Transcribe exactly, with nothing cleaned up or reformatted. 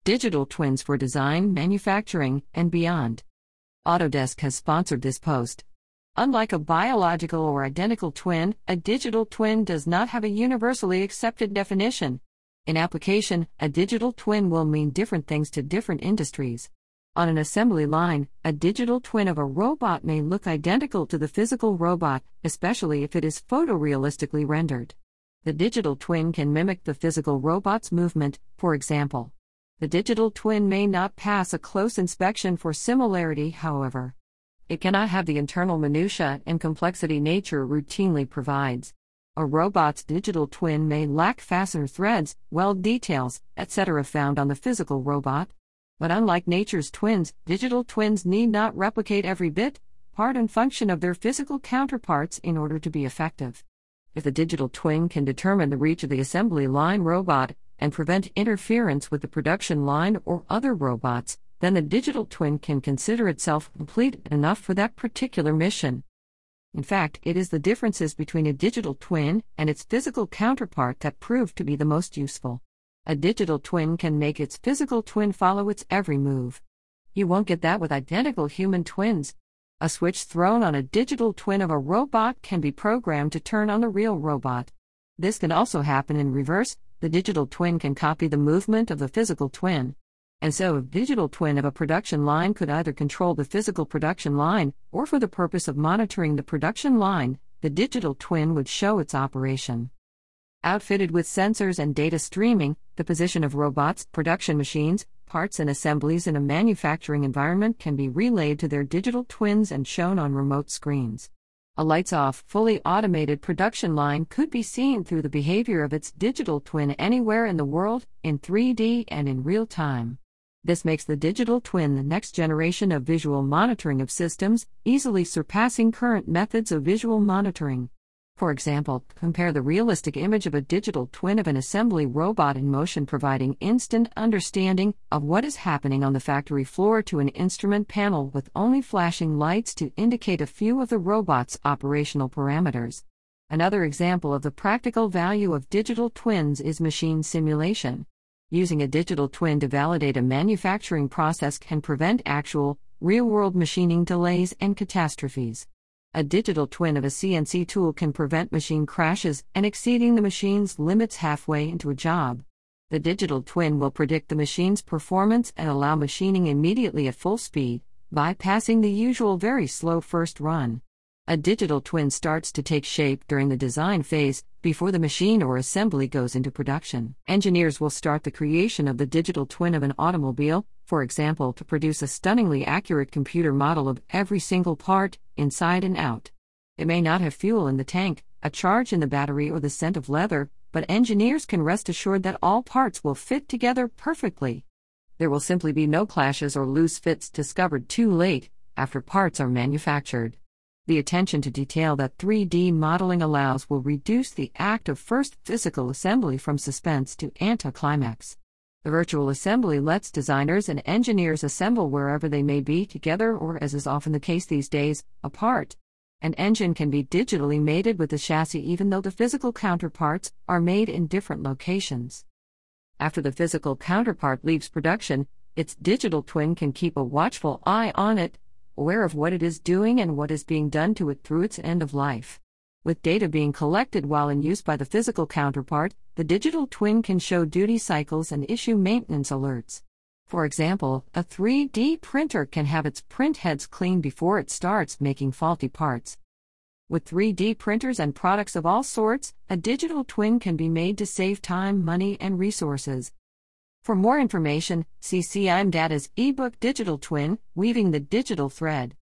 Digital twins for design, manufacturing, and beyond. Autodesk has sponsored this post. Unlike a biological or identical twin, a digital twin does not have a universally accepted definition. In application, a digital twin will mean different things to different industries. On an assembly line, a digital twin of a robot may look identical to the physical robot, especially if it is photorealistically rendered. The digital twin can mimic the physical robot's movement, for example. The digital twin may not pass a close inspection for similarity, however. It cannot have the internal minutiae and complexity nature routinely provides. A robot's digital twin may lack fastener threads, weld details, et cetera found on the physical robot. But unlike nature's twins, digital twins need not replicate every bit, part and function of their physical counterparts in order to be effective. If the digital twin can determine the reach of the assembly line robot and prevent interference with the production line or other robots, then the digital twin can consider itself complete enough for that particular mission. In fact, it is the differences between a digital twin and its physical counterpart that prove to be the most useful. A digital twin can make its physical twin follow its every move. You won't get that with identical human twins. A switch thrown on a digital twin of a robot can be programmed to turn on the real robot. This can also happen in reverse. The digital twin can copy the movement of the physical twin. And so a digital twin of a production line could either control the physical production line, or for the purpose of monitoring the production line, the digital twin would show its operation. Outfitted with sensors and data streaming, the position of robots, production machines, parts and assemblies in a manufacturing environment can be relayed to their digital twins and shown on remote screens. A lights-off, fully automated production line could be seen through the behavior of its digital twin anywhere in the world, in three D and in real time. This makes the digital twin the next generation of visual monitoring of systems, easily surpassing current methods of visual monitoring. For example, compare the realistic image of a digital twin of an assembly robot in motion providing instant understanding of what is happening on the factory floor to an instrument panel with only flashing lights to indicate a few of the robot's operational parameters. Another example of the practical value of digital twins is machine simulation. Using a digital twin to validate a manufacturing process can prevent actual, real-world machining delays and catastrophes. A digital twin of a C N C tool can prevent machine crashes and exceeding the machine's limits halfway into a job. The digital twin will predict the machine's performance and allow machining immediately at full speed, bypassing the usual very slow first run. A digital twin starts to take shape during the design phase, before the machine or assembly goes into production. Engineers will start the creation of the digital twin of an automobile, for example, to produce a stunningly accurate computer model of every single part, inside and out. It may not have fuel in the tank, a charge in the battery, or the scent of leather, but engineers can rest assured that all parts will fit together perfectly. There will simply be no clashes or loose fits discovered too late, after parts are manufactured. The attention to detail that three D modeling allows will reduce the act of first physical assembly from suspense to anticlimax. The virtual assembly lets designers and engineers assemble wherever they may be, together or, as is often the case these days, apart. An engine can be digitally mated with the chassis even though the physical counterparts are made in different locations. After the physical counterpart leaves production, its digital twin can keep a watchful eye on it, aware of what it is doing and what is being done to it through its end of life. With data being collected while in use by the physical counterpart, the digital twin can show duty cycles and issue maintenance alerts. For example, a three D printer can have its print heads cleaned before it starts making faulty parts. With three D printers and products of all sorts, a digital twin can be made to save time, money, and resources. For more information, see C I M Data's ebook Digital Twin, Weaving the Digital Thread.